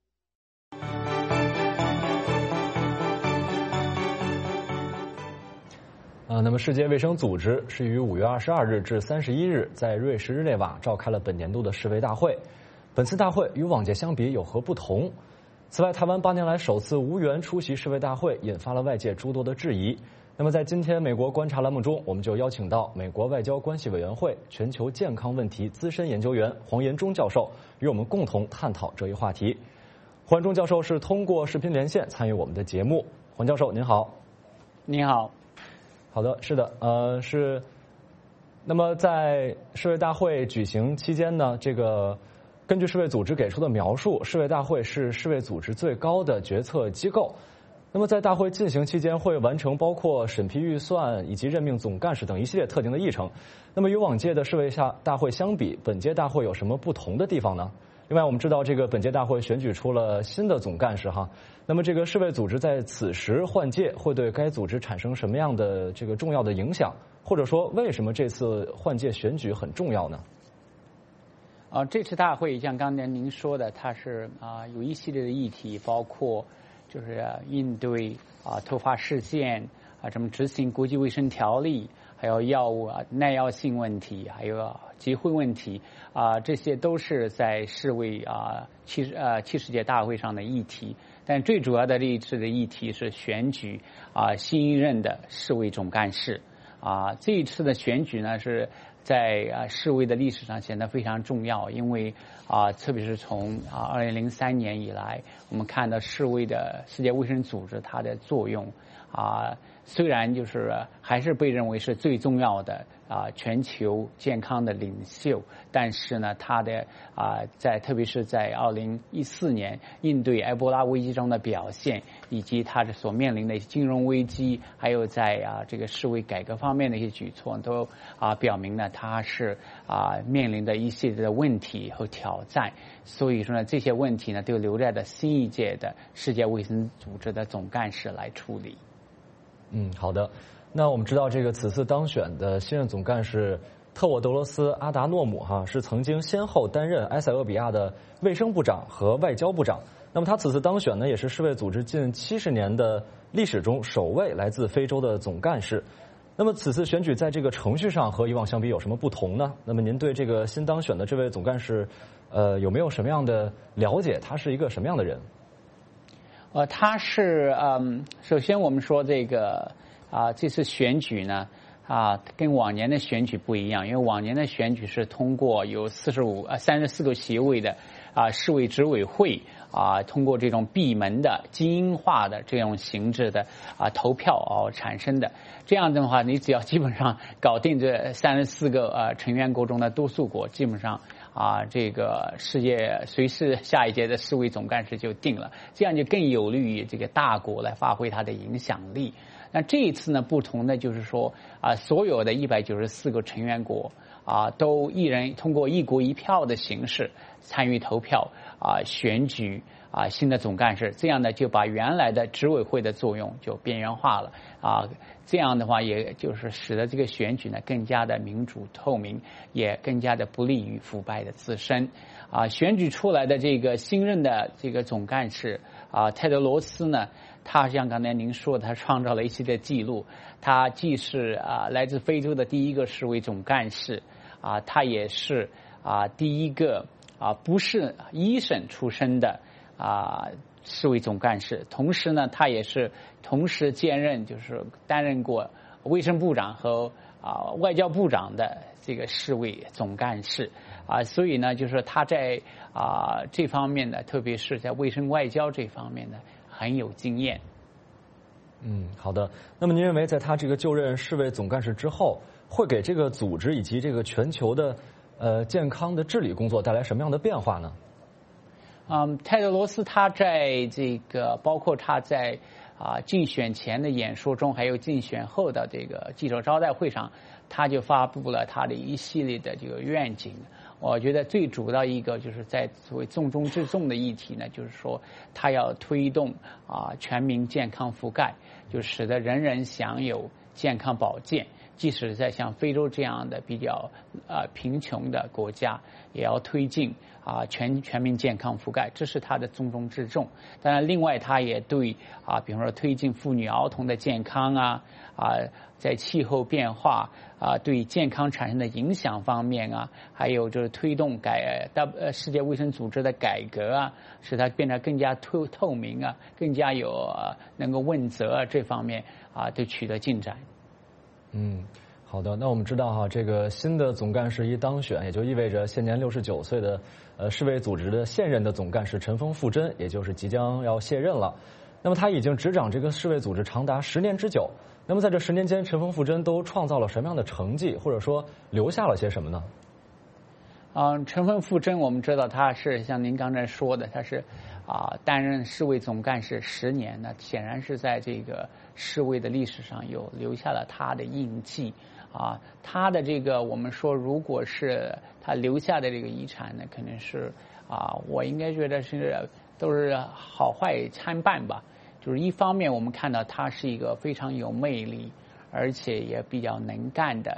那么世界卫生组织是于5月22日至31日在瑞士日内瓦召开了本年度的世卫大会。本次大会与往届相比有何不同？此外，台湾8年来首次无缘出席世卫大会，引发了外界诸多的质疑。那么在今天美国观察栏目中，我们就邀请到美国外交关系委员会全球健康问题资深研究员黄延忠教授与我们共同探讨这一话题。黄延忠教授是通过视频连线参与我们的节目。黄教授您好。 您好。 好的，是的，是。那么在世卫大会举行期间呢，根据世卫组织给出的描述，世卫大会是世卫组织最高的决策机构。 那么在大会进行期间，会完成包括审批预算以及任命总干事等一系列特定的议程。那么与往届的世卫大会相比，本届大会有什么不同的地方呢？另外，我们知道这个本届大会选举出了新的总干事哈。那么这个世卫组织在此时换届，会对该组织产生什么样的这个重要的影响？或者说，为什么这次换届选举很重要呢？ 这次大会像刚才您说的，它是有一系列的议题，包括就是应对突发事件怎么执行国际卫生条例，还有药物耐药性问题，还有集会问题这些都是在世卫70届大会上的议题。但最主要的这一次的议题是选举新一任的世卫总干事这一次的选举呢是在世卫的历史上显得非常重要，因为特别是从2003年以来，我们看到世卫的世界卫生组织它的作用虽然就是还是被认为是最重要的全球健康的领袖，但是呢，它的特别是在2014年应对埃博拉危机中的表现，以及它所面临的金融危机，还有在这个世卫改革方面的一些举措，都表明呢，它是面临的一系列的问题和挑战。所以说呢，这些问题呢，都留在了新一届的世界卫生组织的总干事来处理。 好的。那我们知道，这个此次当选的新任总干事特沃德罗斯·阿达诺姆是曾经先后担任埃塞俄比亚的卫生部长和外交部长。那么他此次当选呢，也是世卫组织近70年的历史中首位来自非洲的总干事。那么此次选举在这个程序上和以往相比有什么不同呢？那么您对这个新当选的这位总干事有没有什么样的了解？他是一个什么样的人？ 他是首先我们说这个这次选举呢跟往年的选举不一样，因为往年的选举是通过有34个协会的世卫执委会通过这种闭门的精英化的这种形式的投票产生的。这样的话，你只要基本上搞定这34个成员国中的多数国，基本上这个世界谁是下一届的世卫总干事就定了，这样就更有利于这个大国来发挥它的影响力。那这一次呢，不同的就是说所有的194个成员国都一人通过一国一票的形式参与投票选举新的总干事，这样呢就把原来的执委会的作用就边缘化了这样的话也就是使得这个选举呢更加的民主透明，也更加的不利于腐败的滋生选举出来的这个新任的这个总干事泰德罗斯呢，他像刚才您说的，他创造了一系列记录。他既是来自非洲的第一个世卫总干事他也是第一个不是医生出身的世卫总干事。同时呢，他也是同时兼任就是担任过卫生部长和外交部长的这个世卫总干事所以呢，就是他在这方面呢，特别是在卫生外交这方面呢，很有经验。 好的。那么您认为在他这个就任世卫总干事之后，会给这个组织以及这个全球的健康的治理工作带来什么样的变化呢？ 泰德罗斯他在这个包括他在竞选前的演说中，还有竞选后的这个记者招待会上，他就发布了他的一系列的这个愿景。我觉得最主要一个就是在所谓重中之重的议题呢，就是说他要推动全民健康覆盖，就使得人人享有健康保健，即使在像非洲这样的比较贫穷的国家，也要推进全民健康覆盖，这是他的重中之重。当然，另外他也对比方说推进妇女儿童的健康在气候变化对健康产生的影响方面还有就是推动世界卫生组织的改革使它变得更加透明更加有能够问责这方面都取得进展。 好的。那我们知道这个新的总干事一当选，也就意味着现年69岁的世卫组织的现任的总干事陈峰富珍，也就是即将要卸任了。那么他已经执掌这个世卫组织长达10年之久。那么在这10年间，陈峰富珍都创造了什么样的成绩，或者说留下了些什么呢？陈峰富珍我们知道他是像您刚才说的，他是担任世卫总干事10年呢，显然是在这个世卫的历史上有留下了他的印记。他的这个我们说，如果是他留下的这个遗产呢，肯定是我应该觉得都是好坏参半吧。就是一方面我们看到他是一个非常有魅力，而且也比较能干的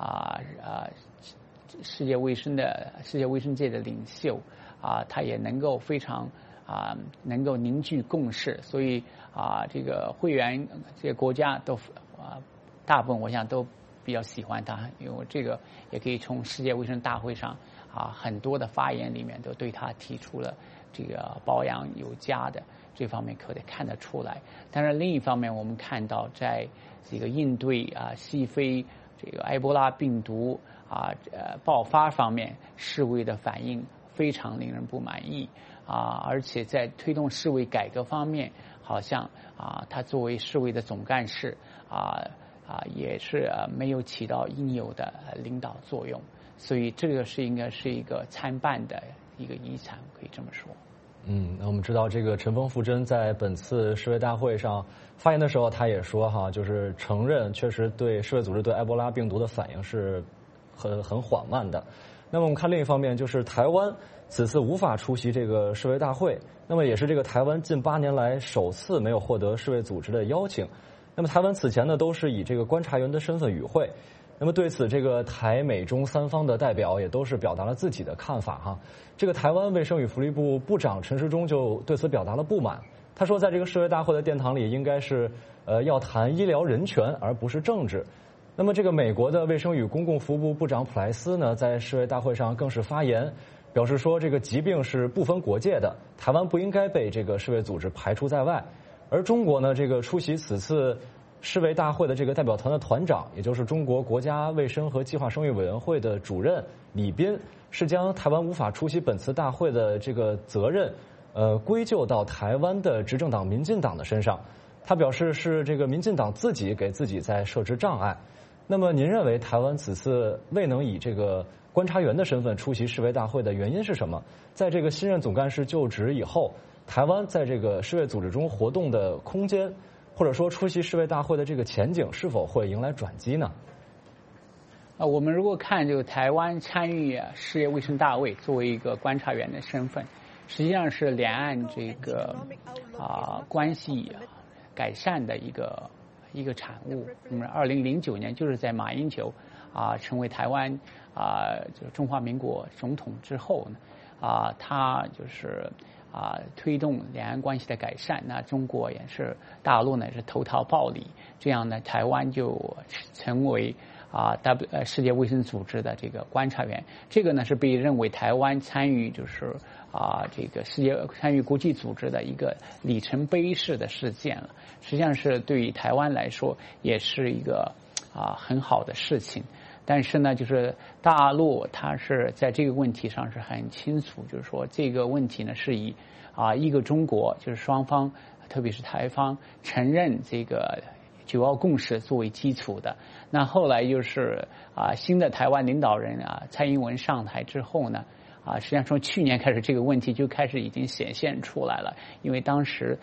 世界卫生界的领袖他也能够非常能够凝聚共识，所以这个会员这些国家都大部分我想都比较喜欢他，因为这个也可以从世界卫生大会上很多的发言里面都对他提出了这个保养有加的这方面可以看得出来。但是另一方面，我们看到在这个应对西非这个埃博拉病毒爆发方面，世卫的反应非常令人不满意而且在推动世卫改革方面，好像他作为世卫的总干事也是没有起到应有的领导作用，所以这个应该是一个参半的一个遗产，可以这么说。 那我们知道这个陈峰富珍在本次世卫大会上发言的时候，他也说就是承认确实对世卫组织对埃博拉病毒的反应是很缓慢的。那么我们看另一方面，就是台湾此次无法出席这个世卫大会，那么也是这个台湾近8年来首次没有获得世卫组织的邀请。那么台湾此前呢都是以这个观察员的身份与会，那么对此这个台美中3方的代表也都是表达了自己的看法这个台湾卫生与福利部部长陈时中就对此表达了不满，他说在这个世卫大会的殿堂里应该是要谈医疗人权而不是政治。那么这个美国的卫生与公共服务部部长普莱斯呢在世卫大会上更是发言，表示说这个疾病是不分国界的，台湾不应该被这个世卫组织排除在外。而中国呢，这个出席此次世卫大会的这个代表团的团长，也就是中国国家卫生和计划生育委员会的主任李斌，是将台湾无法出席本次大会的这个责任，归咎到台湾的执政党民进党的身上。他表示是这个民进党自己给自己在设置障碍。那么您认为台湾此次未能以这个观察员的身份出席世卫大会的原因是什么？在这个新任总干事就职以后，台湾在这个世卫组织中活动的空间，或者说出席世卫大会的这个前景，是否会迎来转机呢？ 我们如果看这个台湾参与世界卫生大会作为一个观察员的身份，实际上是两岸这个关系改善的一个产物。2009年就是在马英九成为台湾就是中华民国总统之后呢，他就是推动两岸关系的改善，那中国也是大陆呢是投桃报李，这样呢台湾就成为世界卫生组织的这个观察员。这个呢是被认为台湾参与就是这个参与国际组织的一个里程碑式的事件了。实际上是对于台湾来说也是一个很好的事情。但是呢，就是大陆它是在这个问题上是很清楚，就是说这个问题呢是以一个中国，就是双方特别是台方承认这个9二共识作为基础的。那后来就是新的台湾领导人蔡英文上台之后呢，实际上从去年开始这个问题就开始已经显现出来了，因为当时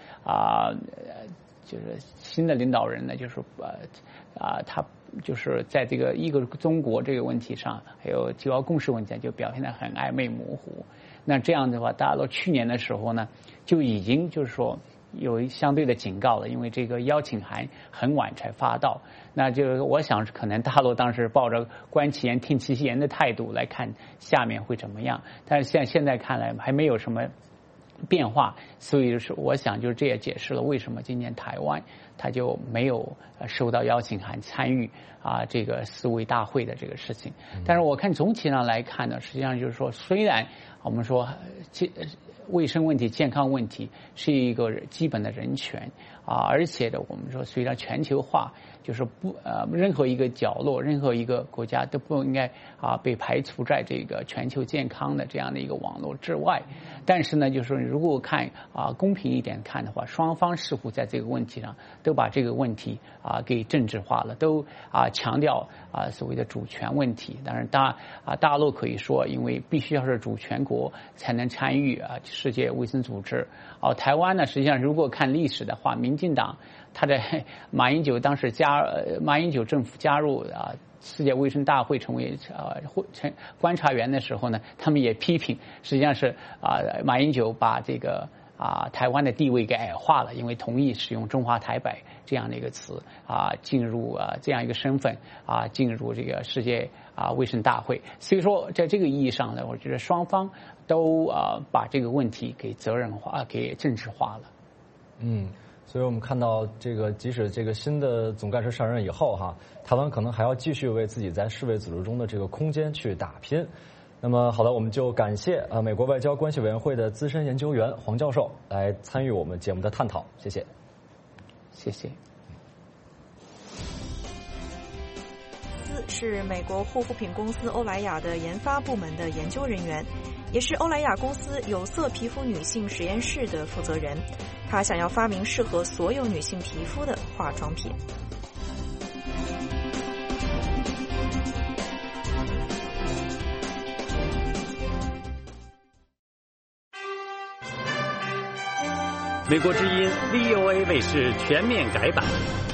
就是新的领导人呢，就是他就是在这个一个中国这个问题上，还有9二共识问题上就表现得很暧昧模糊。那这样的话，大陆去年的时候呢，就已经就是说有相对的警告了，因为这个邀请函很晚才发到。那就我想可能大陆当时抱着观其言听其言的态度来看下面会怎么样，但是现在看来还没有什么变化，所以就是我想就是这也解释了为什么今年台湾他就没有收到邀请函参与这个世卫大会的这个事情。但是我看总体上来看呢，实际上就是说，虽然我们说卫生问题、健康问题是一个基本的人权而且的我们说随着全球化，就是任何一个角落、任何一个国家都不应该被排除在这个全球健康的这样的一个网络之外。但是呢，就是如果看公平一点看的话，双方似乎在这个问题上都把这个问题给政治化了，都强调所谓的主权问题。当然大陆可以说，因为必须要是主权国才能参与世界卫生组织。台湾呢，实际上如果看历史的话，民进党他在马英九政府加入世界卫生大会成为观察员的时候呢，他们也批评，实际上是马英九把这个台湾的地位给矮化了，因为同意使用中华台北这样的一个词进入这样一个身份进入这个世界卫生大会。所以说在这个意义上呢，我觉得双方都把这个问题给责任化、给政治化了。 所以我们看到这个，即使这个新的总干事上任以后台湾可能还要继续为自己在世卫组织中的这个空间去打拼。那么好的，我们就感谢美国外交关系委员会的资深研究员黄教授来参与我们节目的探讨，谢谢。 谢谢。 是美国护肤品公司欧莱雅的研发部门的研究人员，也是欧莱雅公司有色皮肤女性实验室的负责人。他想要发明适合所有女性皮肤的化妆品。 美国之音 VOA 卫视全面改版，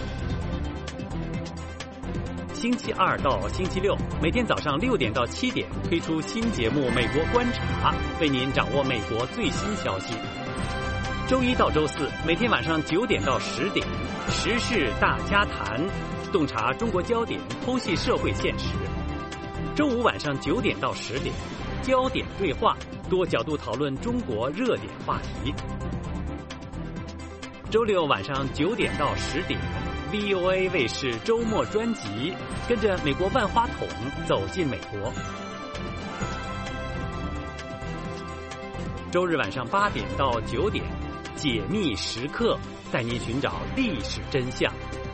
星期二到星期六每天早上6点到7点推出新节目《美国观察》，为您掌握美国最新消息。周一到周四每天晚上9点到10点，时事大家谈，洞察中国焦点，剖析社会现实。周五晚上9点到10点，焦点对话，多角度讨论中国热点话题。周六晚上9点到10点 ，VOA 卫视周末专辑，跟着美国万花筒走进美国。周日晚上8点到9点，解密时刻，带您寻找历史真相。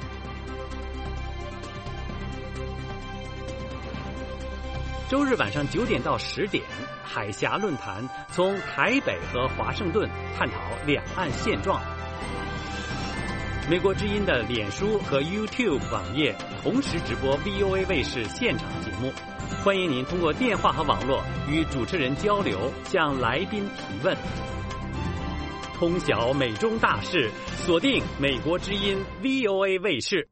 周日晚上9点到10点，海峡论坛，从台北和华盛顿探讨两岸现状。美国之音的脸书和 YouTube 网页同时直播 VOA 卫视现场节目，欢迎您通过电话和网络与主持人交流，向来宾提问。通晓美中大事，锁定美国之音 VOA 卫视。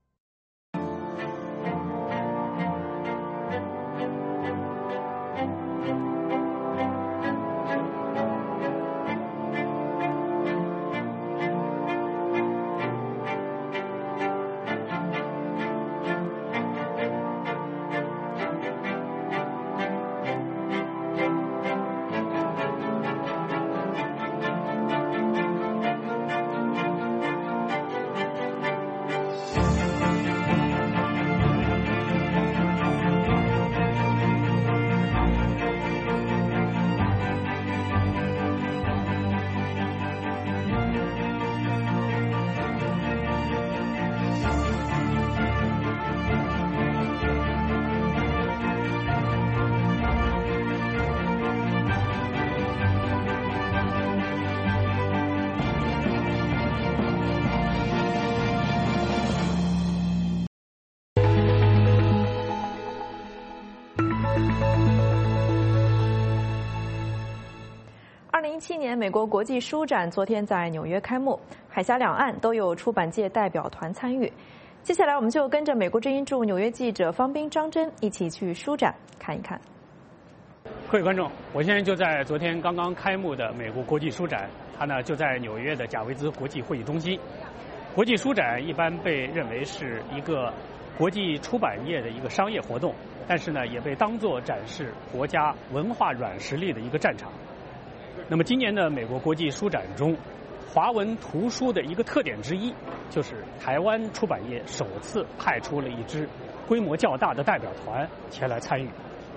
2017年美国国际书展昨天在纽约开幕，海峡两岸都有出版界代表团参与。接下来我们就跟着美国之音驻纽约记者方斌、张真一起去书展看一看。 各位观众，我现在就在昨天刚刚开幕的美国国际书展，它呢就在纽约的贾维兹国际会议中心。国际书展一般被认为是一个国际出版业的一个商业活动，但是呢也被当作展示国家文化软实力的一个战场。那么今年的美国国际书展中，华文图书的一个特点之一，就是台湾出版业首次派出了一支规模较大的代表团前来参与。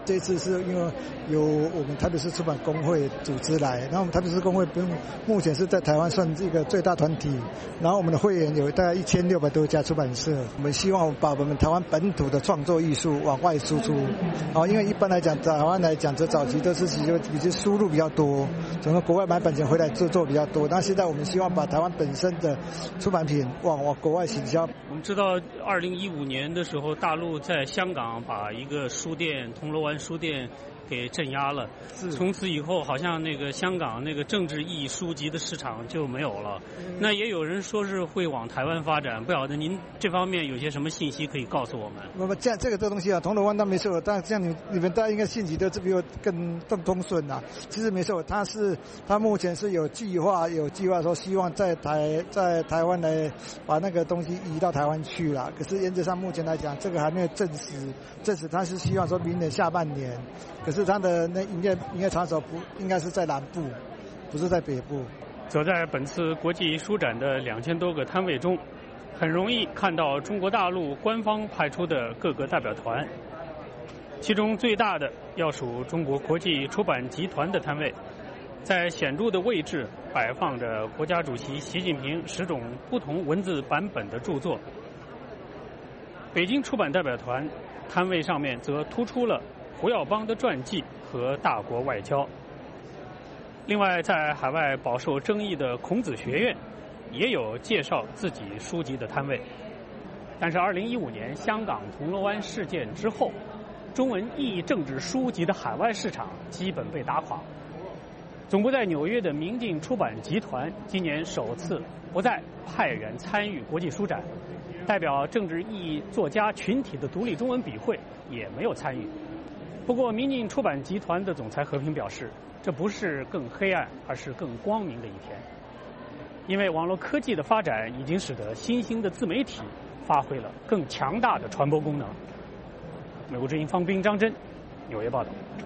这次是因为由我们台北市出版工会组织来，然后我们台北市工会目前是在台湾算一个最大团体，然后我们的会员有大概1600多家出版社。我们希望把我们台湾本土的创作艺术往外输出。因为一般来讲，台湾来讲，这早期都是比较输入比较多，整个国外买版权回来做比较多。那现在我们希望把台湾本身的出版品往国外行销。 我们知道2015年的时候，大陆在香港把一个书店铜锣湾书店给镇压了，从此以后好像那个香港那个政治意义书籍的市场就没有了。那也有人说是会往台湾发展，不晓得您这方面有些什么信息可以告诉我们？ 那么这个东西啊，铜锣湾它没错，但像你们大家应该信息都比我更通顺啊。其实没错，它目前是有计划说希望在台湾来把那个东西移到台湾去了。可是原则上目前来讲，这个还没有证实，他是希望说明年下半年。可是它的那营业场所不应该是在南部，不是在北部。 走在本次国际书展的2000多个摊位中，很容易看到中国大陆官方派出的各个代表团，其中最大的要数中国国际出版集团的摊位，在显著的位置摆放着国家主席习近平10种不同文字版本的著作。北京出版代表团摊位上面则突出了胡耀邦的传记和大国外交。另外，在海外饱受争议的孔子学院也有介绍自己书籍的摊位。但是2015年香港铜锣湾事件之后，中文意义政治书籍的海外市场基本被打垮。总部在纽约的明镜出版集团今年首次不再派人参与国际书展，代表政治意义作家群体的独立中文笔会也没有参与。不过，明镜出版集团的总裁和平表示，这不是更黑暗，而是更光明的一天。因为网络科技的发展已经使得新兴的自媒体发挥了更强大的传播功能。美国之音方斌、张真，纽约报道。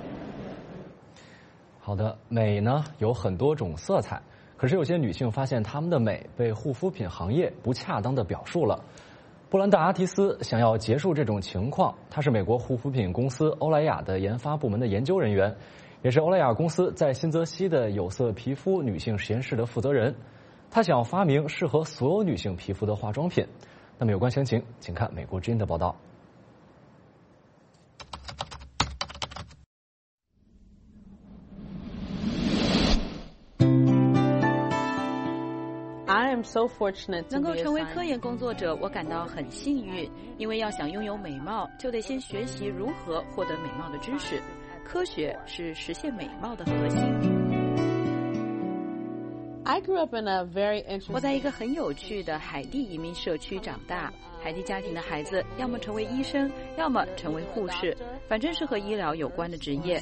好的，美呢有很多种色彩，可是有些女性发现她们的美被护肤品行业不恰当的表述了。布兰达·阿提斯想要结束这种情况，他是美国护肤品公司欧莱雅的研发部门的研究人员，也是欧莱雅公司在新泽西的有色皮肤女性实验室的负责人。他想要发明适合所有女性皮肤的化妆品。那么有关详情，请看美国之音的报道。 能够成为科研工作者，我感到很幸运，因为要想拥有美貌，就得先学习如何获得美貌的知识。科学是实现美貌的核心。我在一个很有趣的海地移民社区长大。海地家庭的孩子要么成为医生，要么成为护士，反正是和医疗有关的职业。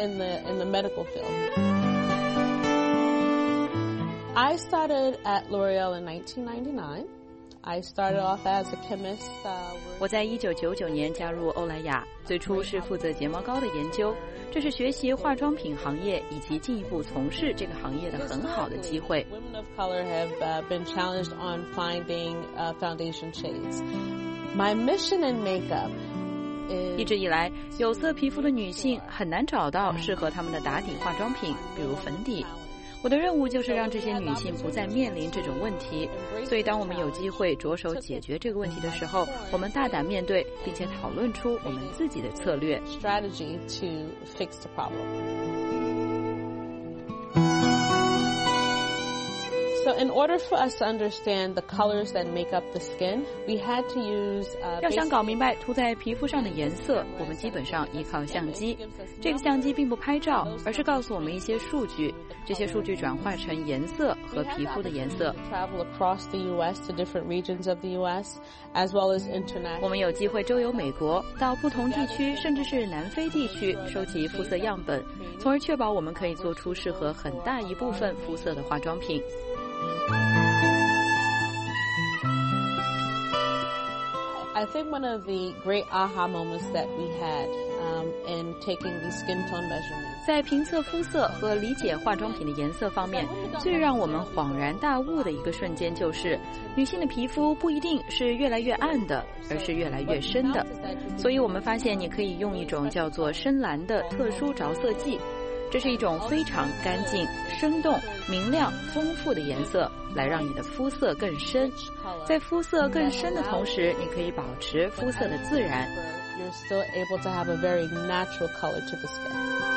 I started at L'Oreal in 1999. I started off as a chemist. 我在1999年加入欧莱雅，最初是负责睫毛膏的研究，这是学习化妆品行业以及进一步从事这个行业的很好的机会。 Women of color have been challenged on finding foundation shades. My mission in makeup. 一直以来，有色皮肤的女性很难找到适合她们的打底化妆品，比如粉底。我的任务就是让这些女性不再面临这种问题，所以当我们有机会着手解决这个问题的时候，我们大胆面对，并且讨论出我们自己的策略。 Strategy to fix the problem. So in order for us to understand the colors that make up the skin, we had to use 要想搞明白涂在皮肤上的颜色，我们基本上依靠相机。这个相机并不拍照，而是告诉我们一些数据，这些数据转换成颜色和皮肤的颜色。 Travel across the U.S. to different regions of the U.S. as well as international. 我们有机会周游美国，到不同地区，甚至是南非地区收集肤色样本，从而确保我们可以做出适合很大一部分肤色的化妆品。 I think one of the great aha moments that we had in taking these skin tone measurements. 在评测肤色和理解化妆品的颜色方面，最让我们恍然大悟的一个瞬间就是，女性的皮肤不一定是越来越暗的，而是越来越深的。所以我们发现，你可以用一种叫做深蓝的特殊着色剂，这是一种非常干净、生动、明亮、丰富的颜色，来让你的肤色更深。在肤色更深的同时，你可以保持肤色的自然。 You're still able to have a very natural color to the skin.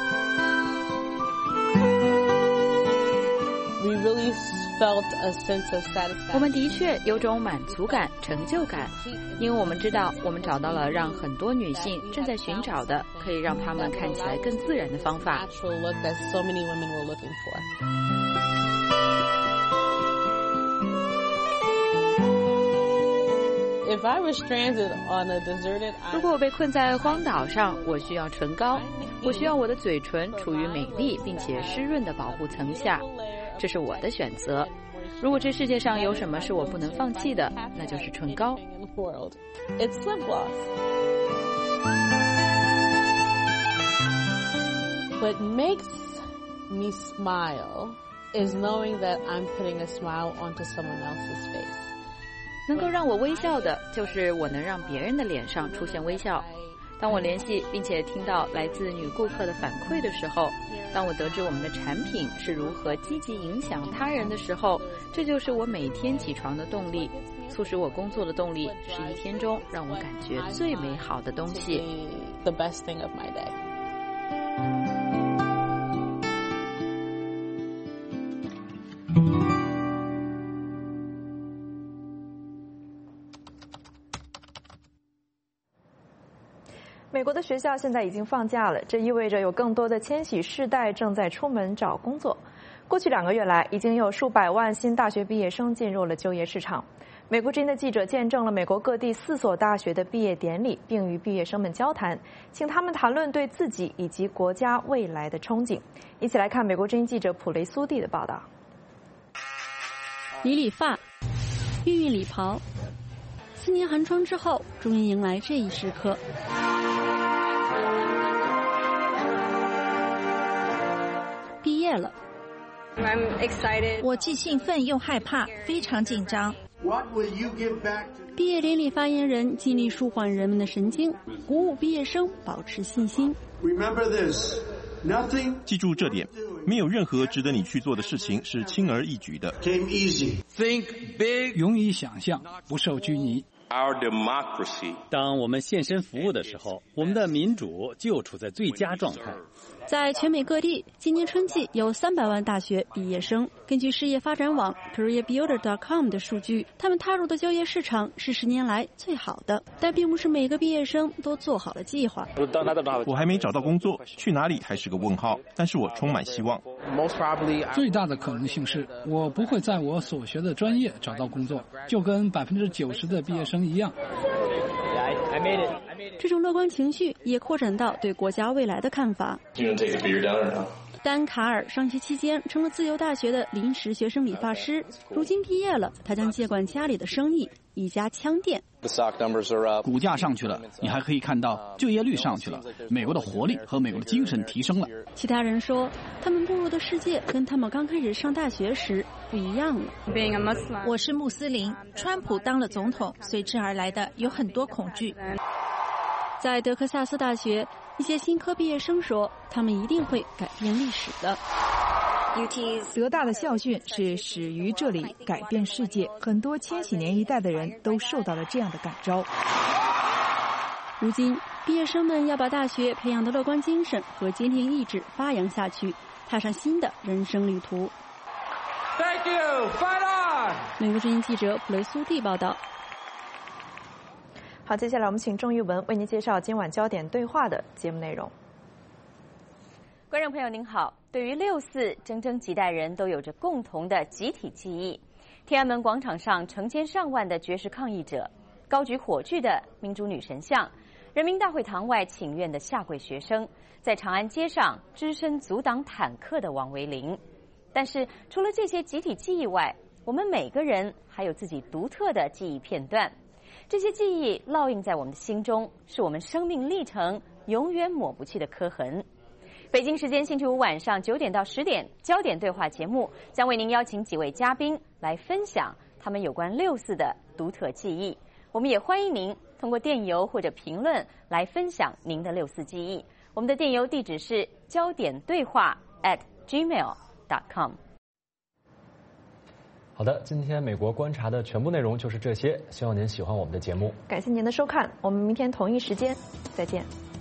We really felt a sense of satisfaction. 我们的确有种满足感、成就感，因为我们知道我们找到了让很多女性正在寻找的，可以让她们看起来更自然的方法。 Natural look that so many women were looking for. If I was stranded on a deserted island, 如果我被困在荒岛上，我需要唇膏，我需要我的嘴唇处于美丽并且湿润的保护层下，这是我的选择。如果这世界上有什么是我不能放弃的，那就是唇膏。 It's lip gloss. What makes me smile is knowing that I'm putting a smile onto someone else's face. 能够让我微笑的，就是我能让别人的脸上出现微笑。当我联系并且听到来自女顾客的反馈的时候，当我得知我们的产品是如何积极影响他人的时候，这就是我每天起床的动力，促使我工作的动力，是一天中让我感觉最美好的东西。 The best thing of my day. 美国的学校现在已经放假了，这意味着有更多的千禧世代正在出门找工作。过去2个月来，已经有数百万新大学毕业生进入了就业市场。美国之音的记者见证了美国各地4所大学的毕业典礼，并与毕业生们交谈，请他们谈论对自己以及国家未来的憧憬。一起来看美国之音记者普雷苏蒂的报道。 理发，熨礼袍，4年寒窗之后，终于迎来这一时刻。毕业了， I'm excited. 我既兴奋又害怕，非常紧张。 What will you give back to the... 毕业典礼发言人尽力舒缓人们的神经，鼓舞毕业生保持信心。 Remember this, nothing... 记住这点，没有任何值得你去做的事情是轻而易举的。 Came easy. Think big. 勇于想象，不受拘泥。 Our democracy. 当我们献身服务的时候，我们的民主就处在最佳状态。 在全美各地，今年春季有300万大学毕业生。根据事业发展网 CareerBuilder.com 的数据，他们踏入的就业市场是10年来最好的。但并不是每个毕业生都做好了计划。 我还没找到工作，去哪里还是个问号。但是我充满希望。 最大的可能性是我不会在我所学的专业找到工作，就跟90%的毕业生一样。 这种乐观情绪也扩展到对国家未来的看法。丹卡尔上学期间成了自由大学的临时学生理发师，如今毕业了，他将接管家里的生意，一家枪店。 股价上去了，你还可以看到就业率上去了，美国的活力和美国的精神提升了。 其他人说，他们步入的世界跟他们刚开始上大学时不一样了。 我是穆斯林，川普当了总统，随之而来的有很多恐惧。 在德克萨斯大学，一些新科毕业生说，他们一定会改变历史的。 德大的校训是始于这里，改变世界。很多千禧年一代的人都受到了这样的感召。 如今，毕业生们要把大学培养的乐观精神和坚定意志发扬下去，踏上新的人生旅途。 Thank you. Fight on. 美国之音记者普雷苏蒂报道。 好，接下来我们请郑玉文为您介绍今晚焦点对话的节目内容。 观众朋友您好，对于6·4，整整几代人都有着共同的集体记忆。天安门广场上成千上万的绝食抗议者，高举火炬的民主女神像，人民大会堂外请愿的下跪学生，在长安街上只身阻挡坦克的王维林。但是除了这些集体记忆外，我们每个人还有自己独特的记忆片段。 这些记忆烙印在我们的心中，是我们生命历程永远抹不去的刻痕。北京时间星期五晚上9点到10点，焦点对话节目将为您邀请几位嘉宾来分享他们有关6·4的独特记忆。我们也欢迎您通过电邮或者评论来分享您的6·4记忆。我们的电邮地址是焦点对话@gmail.com。 好的，今天美国观察的全部内容就是这些，希望您喜欢我们的节目。 感谢您的收看，我们明天同一时间再见。